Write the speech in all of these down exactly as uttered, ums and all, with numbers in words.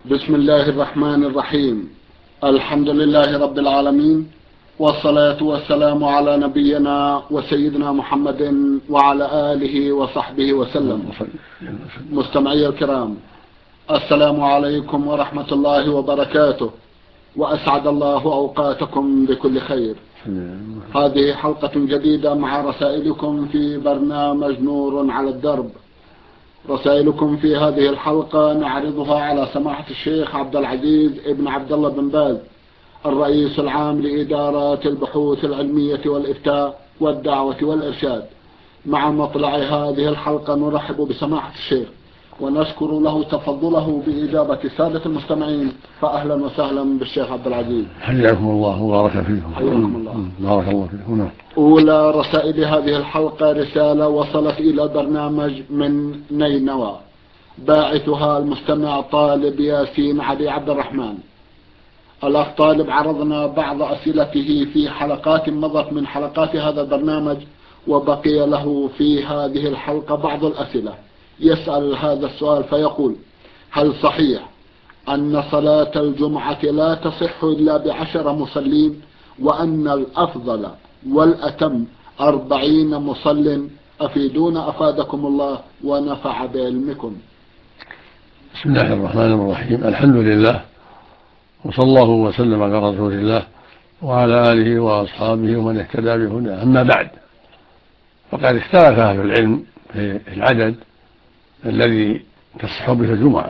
بسم الله الرحمن الرحيم. الحمد لله رب العالمين، والصلاة والسلام على نبينا وسيدنا محمد وعلى آله وصحبه وسلم. مستمعي الكرام، السلام عليكم ورحمة الله وبركاته، وأسعد الله أوقاتكم بكل خير. هذه حلقة جديدة مع رسائلكم في برنامج نور على الدرب. رسائلكم في هذه الحلقة نعرضها على سماحة الشيخ عبد العزيز ابن عبد الله بن باز، الرئيس العام لإدارات البحوث العلمية والإفتاء والدعوة والإرشاد. مع مطلع هذه الحلقة نرحب بسماحة الشيخ ونشكر له تفضله بإجابة سادة المستمعين، فأهلا وسهلا بالشيخ عبد العزيز. حياكم الله وبارك فيكم. حياكم الله. بارك الله فيكم. أولى رسائل هذه الحلقة رسالة وصلت إلى البرنامج من نينوى، باعثها المستمع طالب ياسين علي عبد الرحمن. الأخ طالب عرضنا بعض أسئلته في حلقات مضت من حلقات هذا البرنامج، وبقي له في هذه الحلقة بعض الأسئلة. يسأل هذا السؤال فيقول: هل صحيح أن صلاة الجمعة لا تصح إلا بعشر مصلين، وأن الأفضل والأتم أربعين مصل؟ أفيدونا أفادكم الله ونفع بعلمكم. بسم الله الرحمن الرحيم. الحمد لله، وصلى الله وسلم على رسول الله وعلى آله وأصحابه ومن اهتدى بهداه. أما بعد، فقد اختلف أهل العلم في العدد الذي تصح به الجمعة،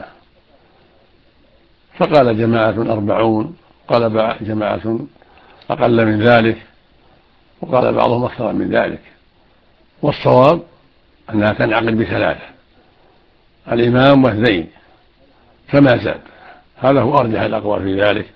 فقال جماعة أربعون، قال جماعة أقل من ذلك، وقال بعضهم أكثر من ذلك. والصواب أنها تنعقد بثلاثة: الإمام واثنين فما زاد. هذا هو أرجح الأقوال في ذلك.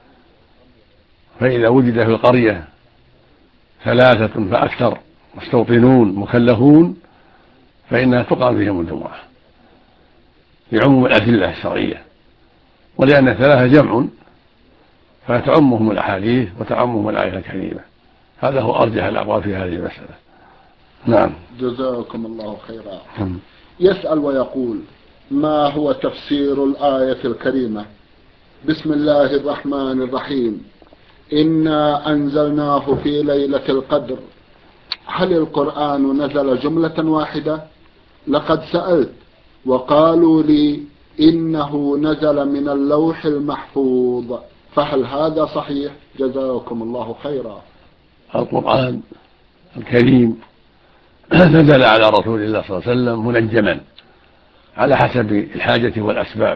فإذا وجد في القرية ثلاثة فأكثر مستوطنون مكلفون فإنها تقام فيهم الجمعة لعموم الأدلة الشرعية، ولأن الثلاثة جمع فتعمهم الأحاديث وتعمهم الآية الكريمة. هذا هو أرجح الأقوال في هذه المسألة. نعم. جزاكم الله خيرا. يسأل ويقول: ما هو تفسير الآية الكريمة بسم الله الرحمن الرحيم إنا أنزلناه في ليلة القدر؟ هل القرآن نزل جملة واحدة؟ لقد سألت وقالوا لي إنه نزل من اللوح المحفوظ، فهل هذا صحيح؟ جزاكم الله خيرا. القرآن الكريم نزل على رسول الله صلى الله عليه وسلم منجما على حسب الحاجة والأسباب،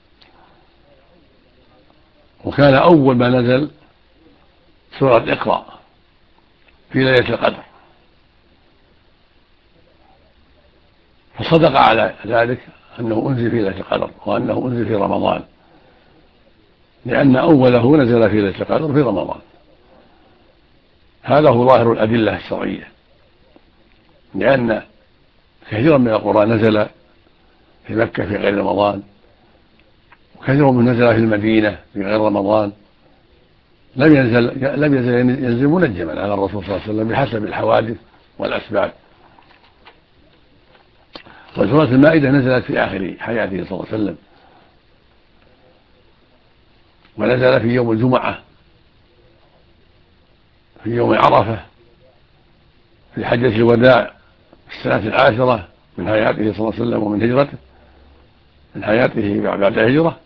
وكان أول ما نزل سورة اقرأ في ليلة القدر، فصدق على ذلك أنه أنزل في ليلة القدر وأنه أنزل في رمضان، لأن أوله نزل في ليلة القدر في رمضان. هذا هو ظاهر الأدلة الشرعية، لأن كثيرا من القرآن نزل في مكة في غير رمضان، وكثير من نزل في المدينة في غير رمضان. لم ينزل لم ينزل ينزل منجما على الرسول صلى الله عليه وسلم بحسب الحوادث والأسباب. وسورة المائدة نزلت في آخر حياته صلى الله عليه وسلم، ونزل في يوم الجمعة في يوم عرفة في حجة الوداع في السنة العاشرة من حياته صلى الله عليه وسلم ومن هجرته، من حياته بعد الهجرة.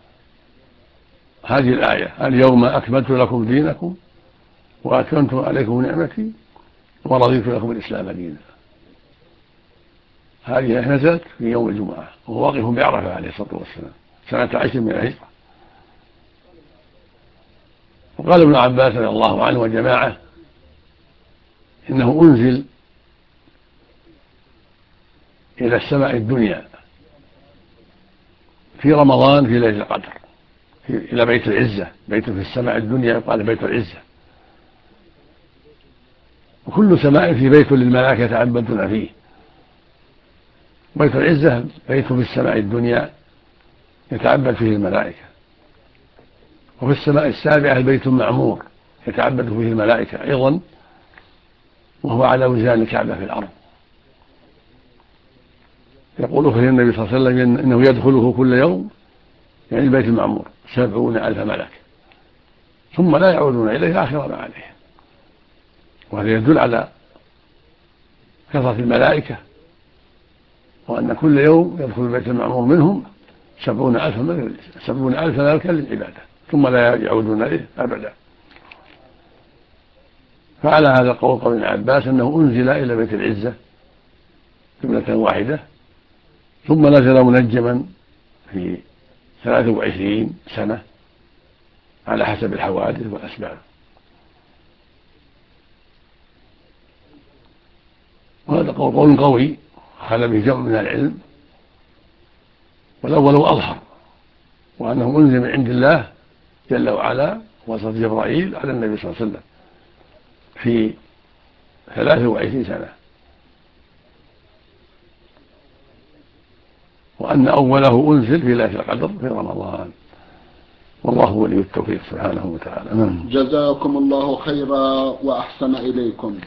هذه الآية: اليوم أكملت لكم دينكم وأتممت عليكم نعمتي ورضيت لكم الإسلام دينا. هذه نزلت في يوم الجمعة وهو واقف بعرفة عليه الصلاة والسلام سنة عشر من الهجرة. وقال ابن عباس رضي الله عنه وجماعة إنه أنزل إلى السماء الدنيا في رمضان في ليلة القدر إلى بيت العزة. بيت في السماء الدنيا يقال بيت العزة، وكل سماء في بيت للملائكة يتعبدون فيه. بيت العزة بيت في السماء الدنيا يتعبد فيه الملائكة، وفي السماء السابعة بيت معمور يتعبد فيه الملائكة أيضا، وهو على وزان الكعبة في الأرض. يقول فيه النبي صلى الله عليه وسلم إنه يدخله كل يوم يعني البيت المعمور سبعون ألف ملك ثم لا يعودون إليه آخر ما عليه. وهذا يدل على كثرة الملائكة، وأن كل يوم يدخل البيت المعمور منهم سبعون ألف ملك سبعون ألف ملكا للعبادة ثم لا يعودون إليه أبدا. فعلى هذا القول قول ابن عباس أنه أنزل إلى بيت العزة جملة واحدة ثم نزل منجما في ثلاث وعشرين سنة على حسب الحوادث والأسباب. وهذا قول قول قوي خل به جمع من العلم، والأول أظهر، وأنه أنزل من عند الله جل وعلا وصف جبرائيل على النبي صلى الله عليه وسلم في ثلاث وعشرين سنة، وأن أوله أنزل في ليلة القدر في رمضان، والله ولي التوفيق سبحانه وتعالى. جزاكم الله خيرا وأحسن إليكم.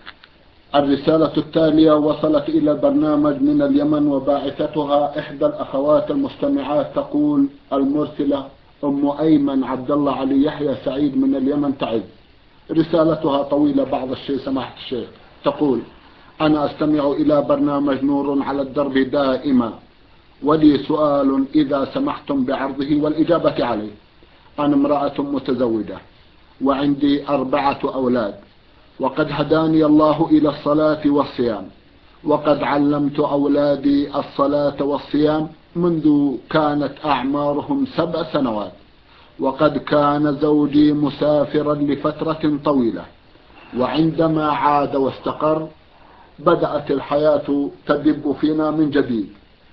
الرسالة التالية وصلت إلى البرنامج من اليمن، وباعثتها إحدى الأخوات المستمعات، تقول المرسلة أم أيمن عبد الله علي يحيى سعيد من اليمن تعز. رسالتها طويلة بعض الشيء سماحة الشيخ. تقول: أنا أستمع إلى برنامج نور على الدرب دائما، ولي سؤال إذا سمحتم بعرضه والإجابة عليه. أنا امرأة متزوجة وعندي أربعة أولاد، وقد هداني الله إلى الصلاة والصيام، وقد علمت أولادي الصلاة والصيام منذ كانت أعمارهم سبع سنوات، وقد كان زوجي مسافرا لفترة طويلة، وعندما عاد واستقر بدأت الحياة تدب فينا من جديد.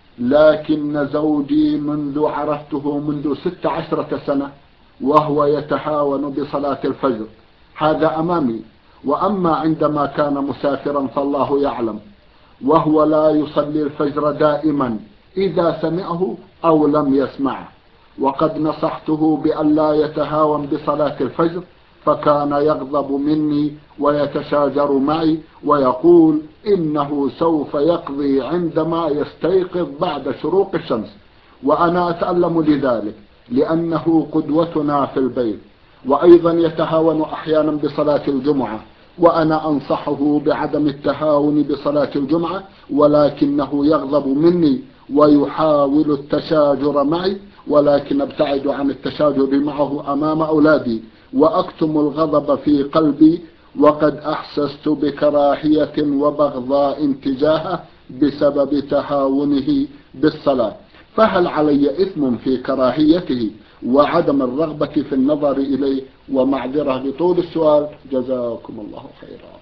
لكن زوجي منذ عرفته منذ ست عشرة سنة وهو يتهاون بصلاة الفجر، هذا أمامي. وأما عندما كان مسافرا فالله يعلم، وهو لا يصلي الفجر دائما إذا سمعه أو لم يسمعه. وقد نصحته بأن لا يتهاون بصلاة الفجر، فكان يغضب مني ويتشاجر معي ويقول إنه سوف يقضي عندما يستيقظ بعد شروق الشمس، وأنا أتألم لذلك لأنه قدوتنا في البيت. وأيضا يتهاون أحيانا بصلاة الجمعة، وأنا أنصحه بعدم التهاون بصلاة الجمعة، ولكنه يغضب مني ويحاول التشاجر معي، ولكن أبتعد عن التشاجر معه أمام أولادي وأكتم الغضب في قلبي، وقد أحسست بكراهية وبغضاء تجاهه بسبب تهاونه بالصلاة. فهل علي إثم في كراهيته وعدم الرغبة في النظر إليه؟ ومعذرة لطول السؤال، جزاكم الله خيرا.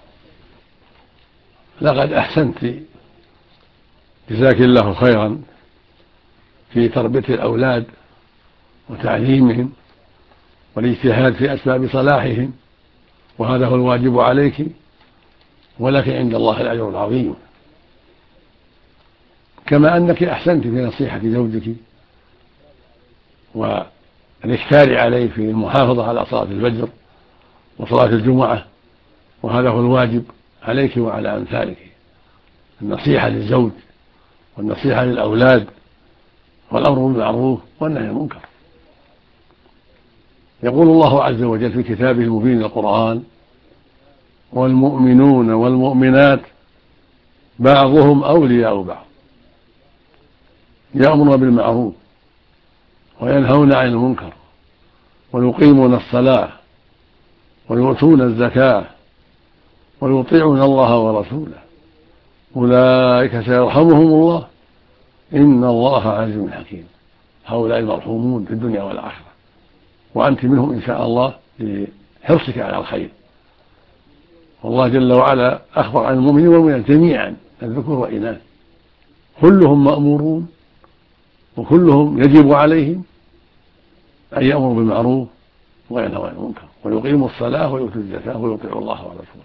لقد أحسنت جزاك الله خيرا في تربية الأولاد وتعليمهم والاجتهاد في أسباب صلاحهم، وهذا هو الواجب عليك، ولك عند الله الأجر العظيم. كما أنك أحسنت في نصيحة زوجك والإكثار عليه في المحافظة على صلاة الفجر وصلاة الجمعة، وهذا هو الواجب عليك وعلى أمثالك، النصيحة للزوج والنصيحة للأولاد والأمر بالمعروف والنهي عن المنكر. يقول الله عز وجل في كتابه المبين القرآن: والمؤمنون والمؤمنات بعضهم أولياء بعض يأمرون بالمعروف وينهون عن المنكر ويقيمون الصلاة ويؤتون الزكاة ويطيعون الله ورسوله أولئك سيرحمهم الله إن الله عزيز حكيم. هؤلاء المرحومون في الدنيا والآخرة، وأنت منهم إن شاء الله لحرصك على الخير. والله جل وعلا أخبر عن المؤمنين والمؤمنات جميعا الذكور والإناث، كلهم مأمورون وكلهم يجب عليهم أن يأمروا بالمعروف وينهوا عن المنكر ويقيموا الصلاة ويؤتوا الزكاة ويطيعوا الله ورسوله.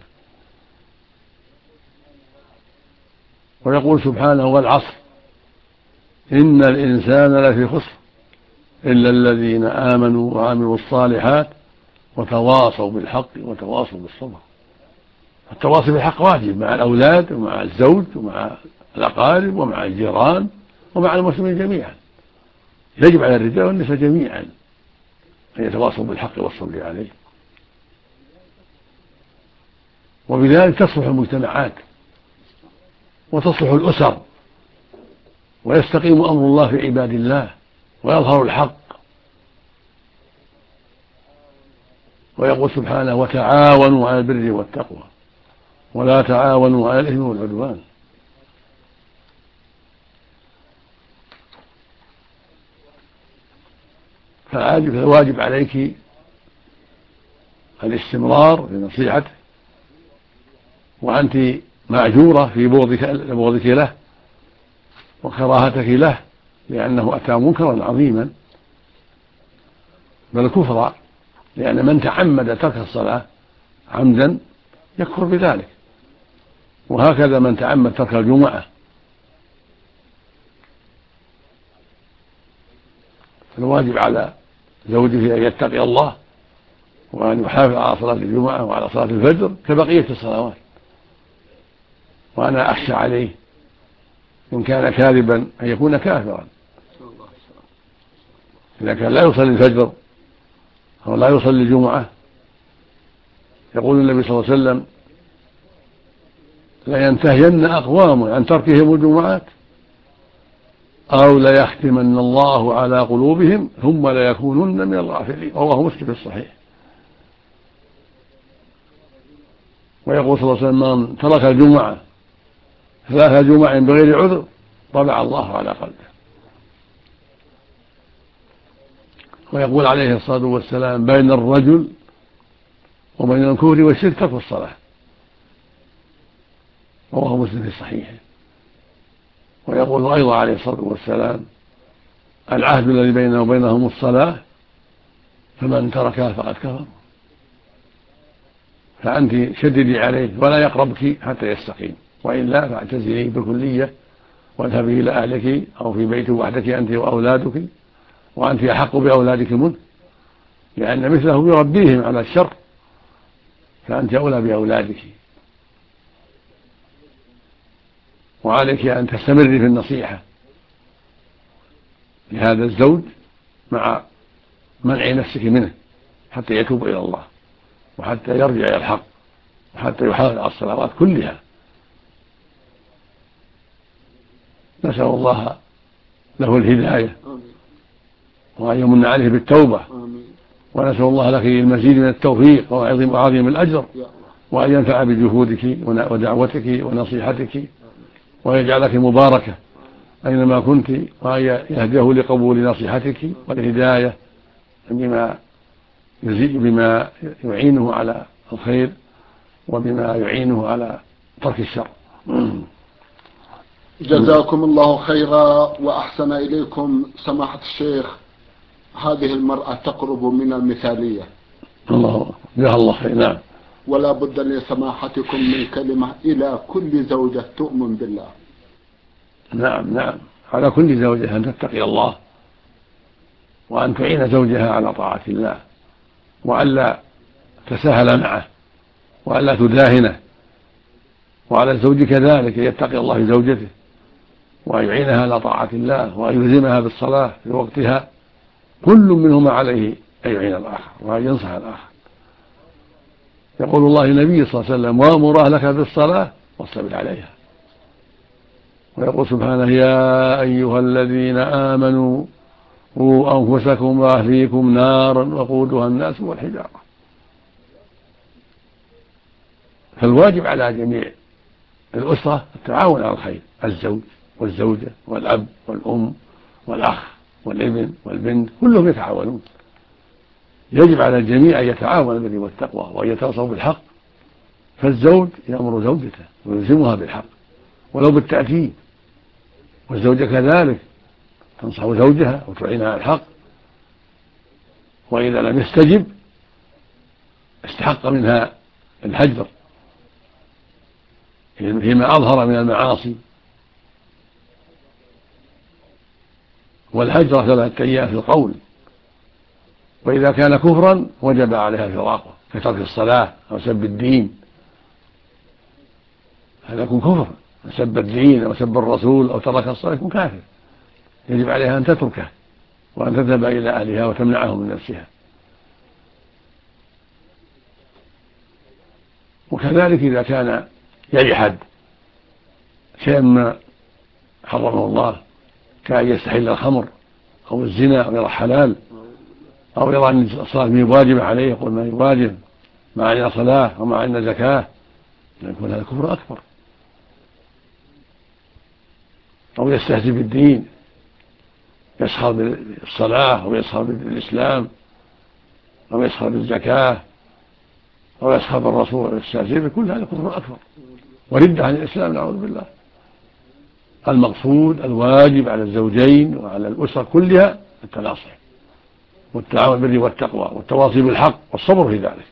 ويقول سبحانه: والعصر إن الإنسان لفي خسر إلا الذين آمنوا وعملوا الصالحات وتواصوا بالحق وتواصوا بالصبر. التواصي بالحق واجب مع الأولاد ومع الزوج ومع الأقارب ومع الجيران ومع المسلمين جميعا. يجب على الرجال والنساء جميعا أن يتواصوا بالحق والصبر عليه، وبذلك تصلح المجتمعات وتصلح الأسر ويستقيم أمر الله في عباد الله ويظهر الحق. ويقول سبحانه: وتعاونوا على البر والتقوى ولا تعاونوا على الإثم والعدوان. فالواجب عليك الاستمرار في نصيحته، وأنت مأجورة في بغضك له وكراهتك له، لأنه أتى منكرا عظيما بل كفرا، لأن من تعمد ترك الصلاة عمدا يكفر بذلك، وهكذا من تعمد ترك الجمعة. الواجب على زوجه أن يتقي الله وأن يحافظ على صلاة الجمعة وعلى صلاة الفجر كبقية الصلوات. وأنا أخشى عليه إن كان كاذبا أن يكون كافرا، إذا كان لا يصلي الفجر أو لا يصلي الجمعة. يقول النبي صلى الله عليه وسلم: لينتهين أقوام عن تركهم الجمعات أو ليختمن الله على قلوبهم ثم ليكونن من الغافلين. رواه مسلم في الصحيح. ويقول صلى الله عليه وسلم: من ترك الجمعة ثلاث جمع بغير عذر طبع الله على قلبه. ويقول عليه الصلاة والسلام: بين الرجل وبين الكفر والشرك ترك الصلاة. رواه مسلم في الصحيح. ويقول أيضا عليه الصلاة والسلام: العهد الذي بيننا وبينهم الصلاة فمن تركها فقد كفر. فأنت شددي عليه ولا يقربك حتى يستقيم، وإلا فاعتزليه بالكلية واذهبي إلى أهلك أو في بيت وحدك أنت وأولادك، وأنت أحق بأولادك منه، لأن مثله يربيهم على الشر، فأنت أولى بأولادك. وعليك أن تستمري في النصيحة لهذا الزوج مع منع نفسك منه حتى يتوب إلى الله وحتى يرجع إلى الحق وحتى يحافظ على الصلوات كلها. نسأل الله له الهداية وأن يمن عليه بالتوبة، ونسأل الله لك المزيد من التوفيق وعظيم الأجر، وأن ينفع بجهودك ودعوتك ونصيحتك، ويجعلك مباركة أينما كنت، وأن يهديه لقبول نصيحتك والهداية بما يزيد بما يعينه على الخير وبما يعينه على ترك الشر. جزاكم الله خيرا وأحسن إليكم سماحة الشيخ. هذه المرأة تقرب من المثالية. الله جزاها الله خير. نعم. ولا بد لسماحتكم من كلمة إلى كل زوجة تؤمن بالله. نعم نعم على كل زوجة أن تتقي الله وأن تعين زوجها على طاعة الله، وألا تساهل معه وألا تداهنه، وعلى الزوج كذلك يتقي الله في زوجته وأن يعينها على طاعة الله وأن يلزمها بالصلاة في وقتها. كل منهما عليه أن يعين الآخر وأن ينصح الآخر. يقول الله للنبي صلى الله عليه وسلم: وأمر أهلك بالصلاة واصطبر عليها. ويقول سبحانه: يا أيها الذين آمنوا قوا أنفسكم وأهليكم نارا وقودها الناس والحجارة. فالواجب على جميع الأسرة التعاون على الخير، الزوج والزوجة والأب والأم والأخ والابن والبنت كلهم يتعاونون. يجب على الجميع أن يتعاون بالبر والتقوى وأن يتواصوا بالحق. فالزوج يأمر زوجته ويلزمها بالحق ولو بالتأكيد، والزوجة كذلك تنصح زوجها وتعينها على الحق، وإذا لم يستجب استحق منها الهجر فيما أظهر من المعاصي. والهجر ثلاثة أيام في القول، وإذا كان كفرا وجب عليها فراقه كترك الصلاة أو سب الدين. هذا يكون كفر، سب الدين أو سب الرسول أو ترك الصلاة يكون كافر، يجب عليها أن تتركه وأن تذهب إلى أهلها وتمنعهم من نفسها. وكذلك إذا كان يجحد شيئا ما حرمه الله كأن يستحل الخمر أو الزنا أو يرى حلال أو يرى أن الصلاة ما واجبة عليه يقول ما واجب، ما عندنا صلاة وما عندنا زكاة، يكون هذا كفر أكبر. أو يستهزئ بالدين، يسخر بالصلاة أو يسخر بالإسلام أو يسخر بالزكاة أو يسخر بالرسول ويستهزئ بكل هذا كفر أكبر وردة عن الإسلام نعوذ بالله. المقصود الواجب على الزوجين وعلى الأسرة كلها التناصح والتعاون بالبر والتقوى والتواصي بالحق والصبر في ذلك،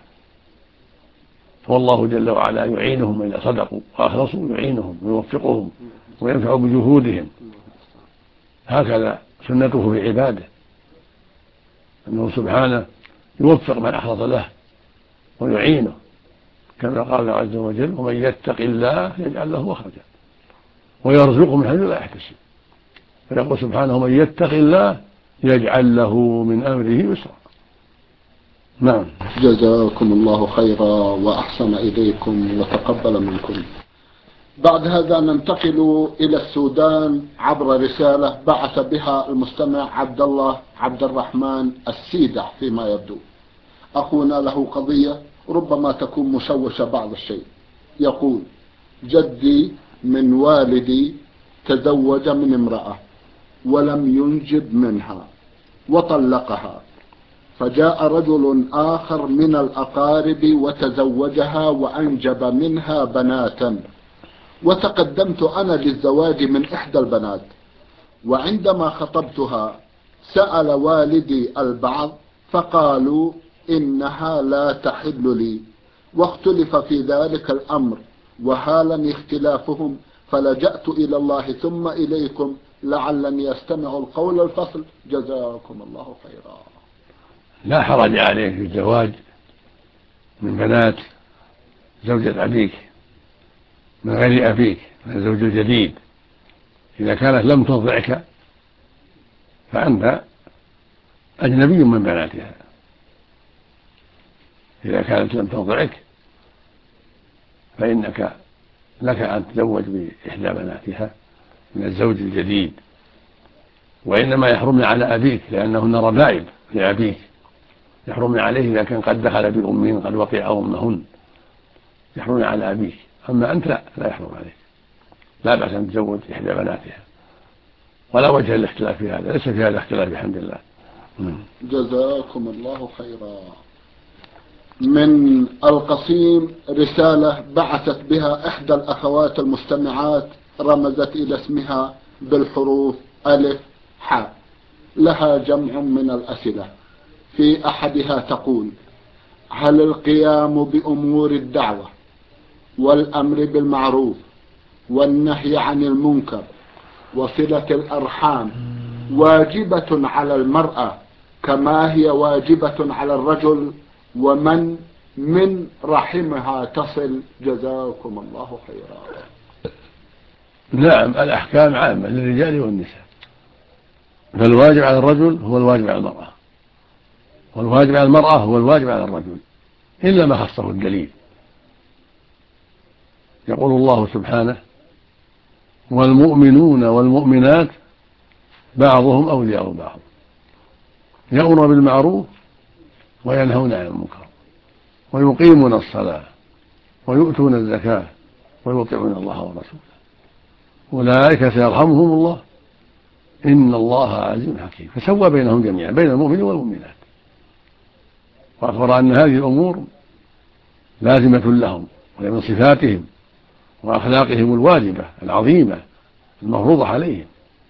والله جل وعلا يعينهم إذا صدقوا وأخلصوا، يعينهم ويوفقهم وينفع بجهودهم. هكذا سنته في عباده، أنه سبحانه يوفق من أخلص له ويعينه، كما قال الله عز وجل ومن يتق الله يجعل له مخرجا ويرزقه من حيث لا يحتسب. فيقول سبحانه ومن يتق الله يجعل له من أمره يسرا. نعم. جزاكم الله خيرا وأحسن إليكم وتقبل منكم. بعد هذا ننتقل إلى السودان عبر رسالة بعث بها المستمع عبد الله عبد الرحمن السيدح. فيما يبدو أخونا له قضية ربما تكون مشوشة بعض الشيء. يقول: جدي من والدي تزوج من امرأة ولم ينجب منها وطلقها، فجاء رجل آخر من الأقارب وتزوجها وأنجب منها بناتا، وتقدمت أنا للزواج من إحدى البنات، وعندما خطبتها سأل والدي البعض فقالوا إنها لا تحل لي، واختلف في ذلك الأمر وهالني اختلافهم، فلجأت إلى الله ثم إليكم لعلني أستمع القول الفصل. جزاكم الله خيرا. لا حرج عليك في الزواج من بنات زوجة أبيك من غير أبيك، من الزوج الجديد، إذا كانت لم ترضعك فأنت أجنبي من بناتها. إذا كانت لم ترضعك فإنك لك أن تتزوج بإحدى بناتها من الزوج الجديد، وإنما يحرمن على أبيك لأنهن ربائب لأبيك، يحرمن عليه إذا كان قد دخل بأمهن قد وقع أمهن، يحرمن على أبيك. أما أنت لا, لا يحرم عليك، لا بأس أن تتزوج إحدى بناتها، ولا وجه الاختلاف في هذا، ليس في هذا اختلاف بحمد الله. جزاكم الله خيرا. من القصيم رسالة بعثت بها إحدى الأخوات المستمعات، رمزت إلى اسمها بالحروف ألف حاء، لها جمع من الأسئلة. في أحدها تقول: هل القيام بأمور الدعوة والأمر بالمعروف والنهي عن المنكر وصلة الأرحام واجبة على المرأة كما هي واجبة على الرجل، ومن من رحمها تصل؟ جزاكم الله خيرا. نعم، الأحكام عامة للرجال والنساء، فالواجب على الرجل هو الواجب على المرأة، والواجب على المرأة هو الواجب على الرجل، إلا ما خصه الدليل. يقول الله سبحانه: والمؤمنون والمؤمنات بعضهم أولياء بعض يأمرون بالمعروف وينهون عن المنكر ويقيمون الصلاة ويؤتون الزكاة ويطيعون الله ورسوله أولئك سيرحمهم الله إن الله عزيز حكيم. فسوى بينهم جميعا، بين المؤمنين والمؤمنات، وأخبر أن هذه الأمور لازمة لهم ومن صفاتهم وأخلاقهم الواجبة العظيمة المفروضة عليهم.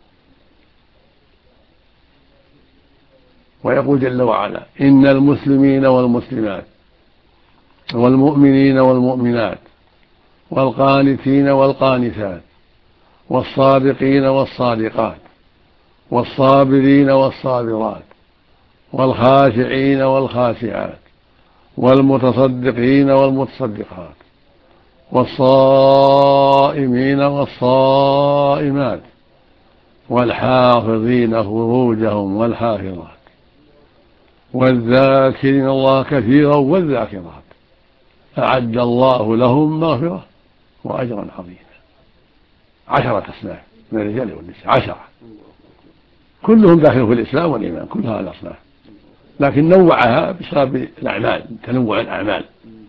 ويقول جل وعلا: إن المسلمين والمسلمات والمؤمنين والمؤمنات والقانتين والقانتات والصادقين والصادقات والصابرين والصابرات والخاشعين والخاشعات والمتصدقين والمتصدقات والصائمين والصائمات والحافظين فروجهم والحافظات والذاكرين الله كثيرا والذاكرات أعد الله لهم مغفرة وأجرا عظيما. عشرة أصناف من الرجال والنساء، عشرة كلهم داخلوا في الإسلام والإيمان، كلها الأصناف، لكن نوعها بسبب الأعمال، تنوع الأعمال.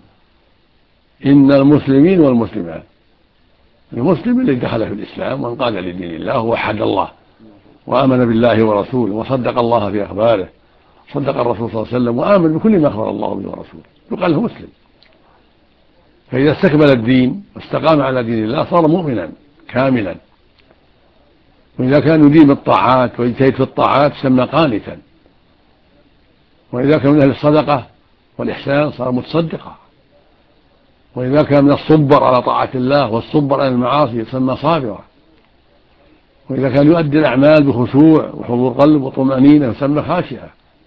إن المسلمين والمسلمات، المسلم الذي دخل في الإسلام وانقاد لدين الله ووحد الله وآمن بالله ورسوله وصدق الله في أخباره، صدق الرسول صلى الله عليه وسلم وآمن بكل ما أخبر الله به ورسوله، يقال له مسلم. فإذا استكمل الدين واستقام على دين الله صار مؤمنا كاملا. وإذا كان يديم الطاعات ويجتهد في الطاعات سمى قانتا. وإذا كان من أهل الصدقة والإحسان صار متصدقا. وإذا كان من الصبر على طاعة الله والصبر على المعاصي يسمى صابرا. وإذا كان يؤدي الأعمال بخشوع وحضور قلب وطمأنينة يسمى خاشعا.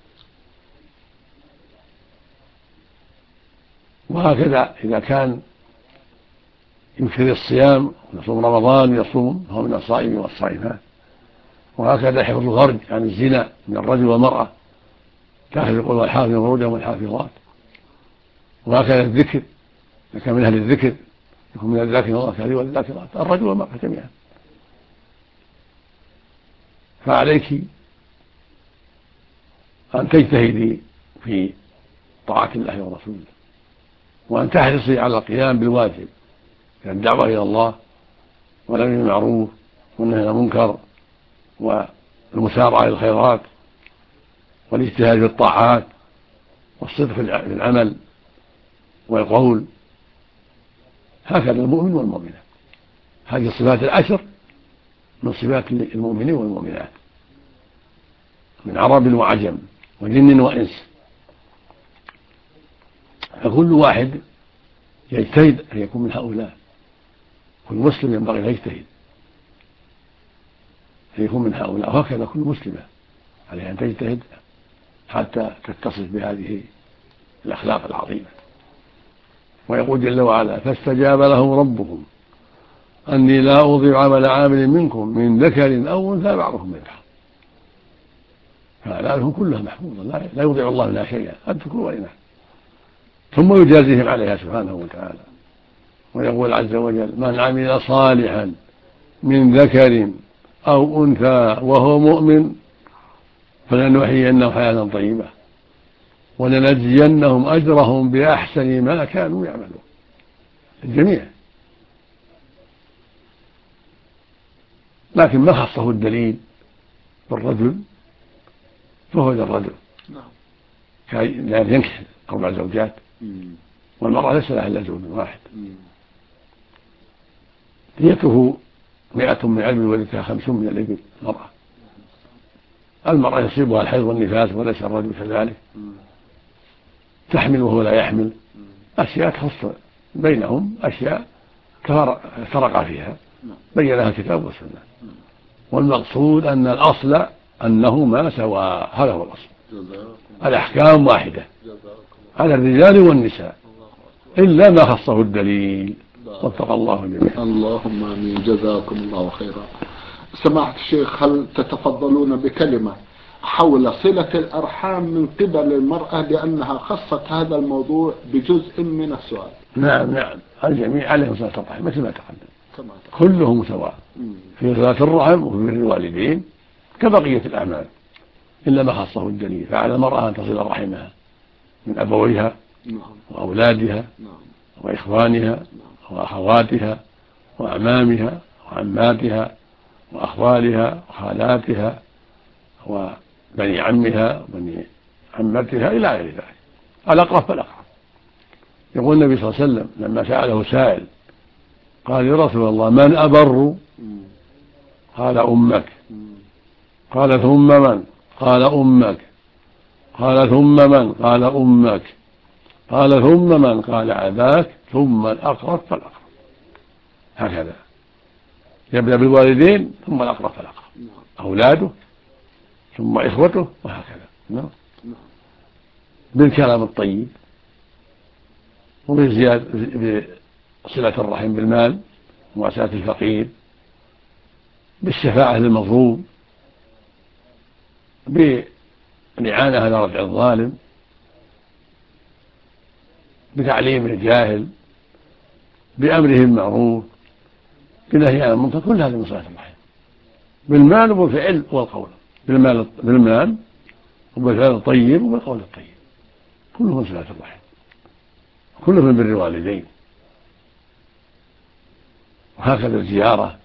وهكذا إذا كان يكثر الصيام يصوم رمضان ويصوم فهو من الصائمين والصائمات. وهكذا حفظ الفرج عن الزنا من الرجل والمرأة، داخل يقول والحافظ فروجهم والحافظات. وهكذا الذكر، إذا كان من أهل الذكر يكون من الذاكرين الله كثيرا والذاكرات، الرجل والمرأة جميعا. فعليك أن تجتهدي في طاعة الله ورسوله، وأن تحرصي على القيام بالواجب من الدعوة إلى الله والأمر بالمعروف والنهي عن المنكر والمسارعة إلى الخيرات والاجتهاد في الطاعات والصدق في العمل والقول. هكذا المؤمن والمؤمنة، هذه الصفات العشر من صفات المؤمنين والمؤمنات من عرب وعجم وجن وإنس. فكل واحد يجتهد أن يكون من هؤلاء. كل مسلم ينبغي أن يجتهد أن يكون من هؤلاء، وهكذا كل مسلمة عليها أن تجتهد حتى تتصف بهذه الأخلاق العظيمة. ويقول جل وعلا فاستجاب لهم ربهم أني لا أضيع عمل عامل منكم من ذكر أو أنثى بعضهم من بعض. فأعمالهم كلها محفوظة لا يضيع الله منها شيئا الذكور والإناث، ثم يجازيهم عليها سبحانه وتعالى. ويقول عز وجل من عمل صالحا من ذكر أو أنثى وهو مؤمن فلنحيينه حياة طيبة ولنجزينهم أجرهم بأحسن ما كانوا يعملون. الجميع، لكن ما خصه الدليل بالرجل فهو للرجل، لا ينكح أربع زوجات، والمرأة ليس لها إلا زوج واحد. ديته مئة من علم ولدها خمسون من الإبل. المرأة المرأة يصيبها الحيض والنفاس وليس الرجل كذلك. تحمل وهو لا يحمل. أشياء تخص بينهم، أشياء فرق فيها بينها الكتاب والسنة. والمقصود أن الأصل أنهما سواء، هذا هو الأصل. الأحكام واحدة على الرجال والنساء إلا ما خصه الدليل. واتقى الله جميعا. اللهم آمين. جزاكم الله خيرا. سماحة الشيخ، هل تتفضلون بكلمة حول صلة الأرحام من قبل المرأة لأنها خصت هذا الموضوع بجزء من السؤال؟ نعم نعم، الجميع عليهم صلة الرحم مثل ما تقدم، كلهم سواء في صلة الرحم وفي بر الوالدين كبقية الأعمال إلا ما خصه الدليل. فعلى المرأة أن تصل رحمها من أبويها وأولادها وإخوانها وأخواتها وأعمامها وعماتها وأخوالها وخالاتها وبني عمها وبني عمتها إلى غير ذلك. الأقرب فالأقرب. يقول النبي صلى الله عليه وسلم لما سأله سائل قال يا رسول الله من أبر؟ قال أمك. قال ثم من؟ قال أمك. قال ثم من؟ قال أمك. قال ثم من؟ قال أباك. ثم الأقرب فالأقرب. هكذا يبدأ بالوالدين ثم الأقرب فالأقرب، أولاده ثم إخوته وهكذا. بالكلام الطيب وبزيادة بصلة الرحم بالمال ومواساة الفقير بالشفاعة للمظلوم، بالإعانة على رفع الظالم، بتعليم الجاهل، بأمره بالمعروف، بنهي عن المنكر، كل هذه من صلة الرحم بالمال وبالفعل والقول، بالمال بالمال وبالفعل الطيب وبالقول الطيب، كله من صلة الرحم، كله من بر الوالدين. وهكذا الزيارة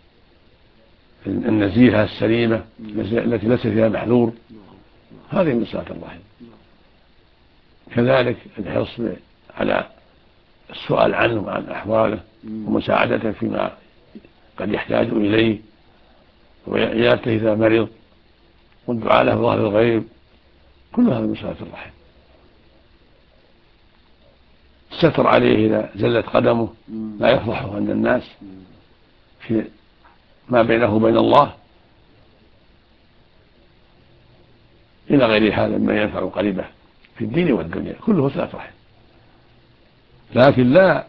النزيهة السليمة التي ليس فيها محذور، هذه من صلة الرحم. كذلك الحرص على السؤال عنه وعن أحواله ومساعدته فيما قد يحتاج إليه، وعيادته إذا مرض، والدعاء له ظهر الغيب، كل هذا من صلة الرحم. الستر عليه إذا زلت قدمه، لا يفضحه عند الناس في ما بينه وبين الله، إلى غير هذا مما ينفع قريبه في الدين والدنيا، كله صلة رحم. لكن لا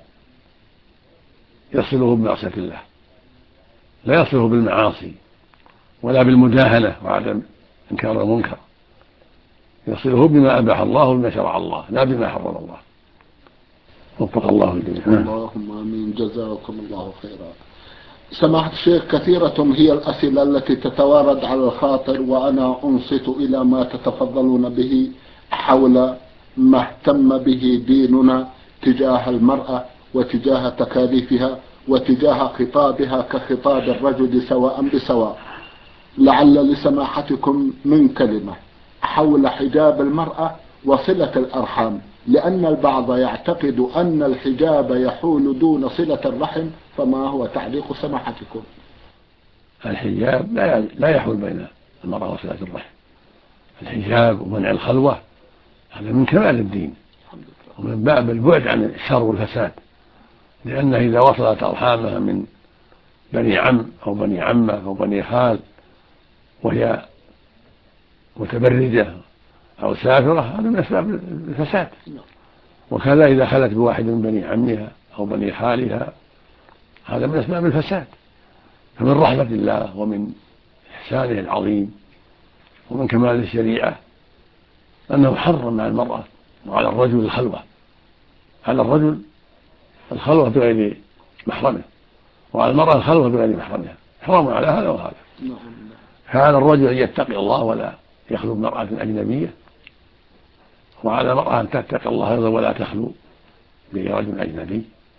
يصله بمعصية الله، لا يصله بالمعاصي ولا بالمداهنة وعدم إنكار المنكر، يصله بما أباح الله وبما شرع الله، لا بما حرم الله. وفق الله الجميع. اللهم آمين. جزاكم الله خيرا. سماحة الشيخ، كثيرة هي الأسئلة التي تتوارد على الخاطر، وأنا أنصت إلى ما تتفضلون به حول ما اهتم به ديننا تجاه المرأة وتجاه تكاليفها وتجاه خطابها كخطاب الرجل سواء بسواء. لعل لسماحتكم من كلمة حول حجاب المرأة وصلة الأرحام، لأن البعض يعتقد أن الحجاب يحول دون صلة الرحم، فما هو تعليق سماحتكم؟ الحجاب لا يحول بين المرأة وصلة الرحم. الحجاب ومنع الخلوة هذا من كمال الدين ومن باب البعد عن الشر والفساد، لأنه إذا وصلت أرحامها من بني عم أو بني عمة أو بني خال وهي متبرجة أو سافرة، هذا من أسباب الفساد. وكذا إذا خلت بواحد من بني عمها أو بني خالها، هذا من أسباب الفساد. فمن رحمة الله ومن إحسانه العظيم ومن كمال الشريعة أنه حرم على المرأة وعلى الرجل الخلوة، على الرجل الخلوة بغير محرمه، وعلى المرأة الخلوة بغير محرمها، حرام على هذا وهذا. فعلى الرجل أن يتقي الله ولا يخلو بمرأة أجنبية، وعلى المرأة أن تتقي الله أيضا ولا تخلو برجل أجنبي،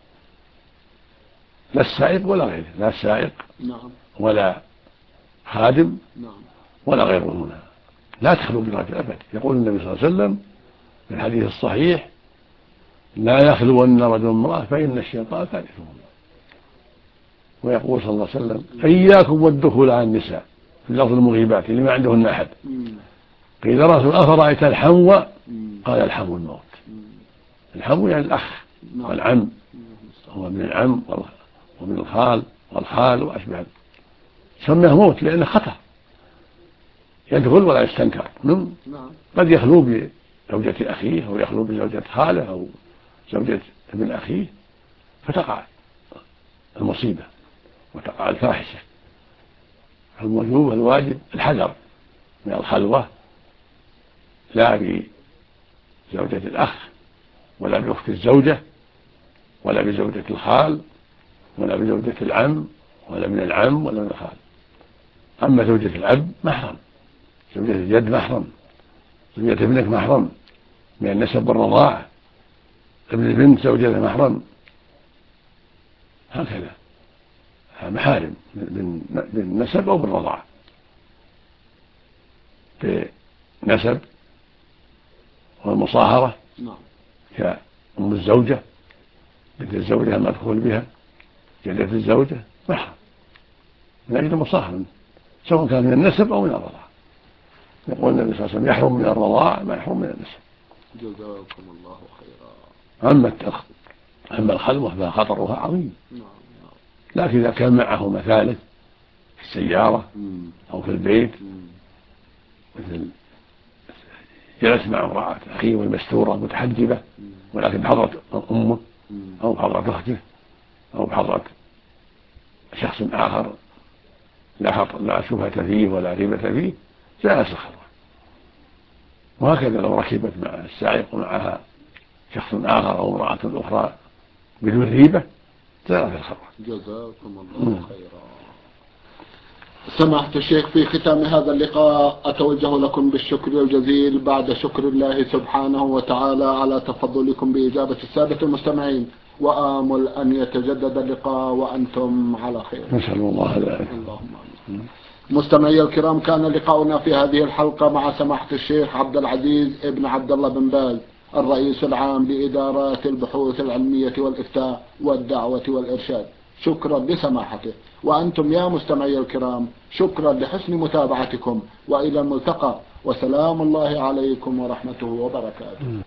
لا السائق ولا غيره، لا السائق ولا خادم ولا غيره هنا، لا تخلو برجل أبدا. يقول النبي صلى الله عليه وسلم في الحديث الصحيح: لا يخلون رجل امرأة فإن الشيطان ثالثهما. ويقول صلى الله عليه وسلم: إياكم والدخول على النساء، في لفظ المغيبات اللي ما عندهن أحد. قيل رسول: أفرأيت الحمو؟ قال: الحمو الموت. الحمو يعني الأخ والعم، هو من العم ومن الخال والخال وأشبه، سماه موت لأنه خطر، يدخل ولا يستنكر. قد يخلو بزوجة أخيه أو يخلو بزوجة خاله أو زوجة ابن أخيه، فتقع المصيبة وتقع الفاحشة. الموجوب الواجب الحذر من الخلوة، لا بزوجة الأخ ولا بأخت الزوجة ولا بزوجة الخال ولا بزوجة العم ولا من العم ولا من الخال. أما زوجة الأب محرم، زوجة الجد محرم، زوجة ابنك محرم من النسب والرضاعة، ابن البنت زوجته محرم، هكذا محارم بالنسب أو بالرضاعة. بالنسب والمصاهرة كأم الزوجة، بنت الزوجة المدخول بها، جدة الزوجة محرم من أجل المصاهرة، سواء كان من النسب أو من الرضاعة. يقول النبي صلى الله عليه وسلم: يحرم من الرضاعة ما يحرم من النسب. جزاكم الله خيرا. أما أما الخلوة فخطرها عظيم، لكن إذا كان معه مثالث في السيارة أو في البيت، مثل جلس مع امرأة أخيه والمستورة متحجبة ولكن بحضرة أمه أو بحضرة أخته أو بحضرة شخص آخر لا خطر لا شبهة فيه ولا ريبة فيه جاءت الخلوة. وهكذا لو ركبت مع السائق معها شخص آخر أو امرأة أخرى بدون ريبة جاءت الخلوة. جزاكم الله خيرا. سماحة الشيخ، في ختام هذا اللقاء أتوجه لكم بالشكر الجزيل بعد شكر الله سبحانه وتعالى على تفضلكم بإجابة السادة المستمعين، وآمل أن يتجدد اللقاء وأنتم على خير. نسأل الله ذلك. اللهم آمين. مستمعي الكرام، كان لقاؤنا في هذه الحلقة مع سماحة الشيخ عبد العزيز ابن عبد الله بن باز، الرئيس العام لإدارات البحوث العلمية والإفتاء والدعوة والإرشاد. شكرا لسماحته، وأنتم يا مستمعي الكرام شكرا لحسن متابعتكم، وإلى الملتقى، وسلام الله عليكم ورحمته وبركاته.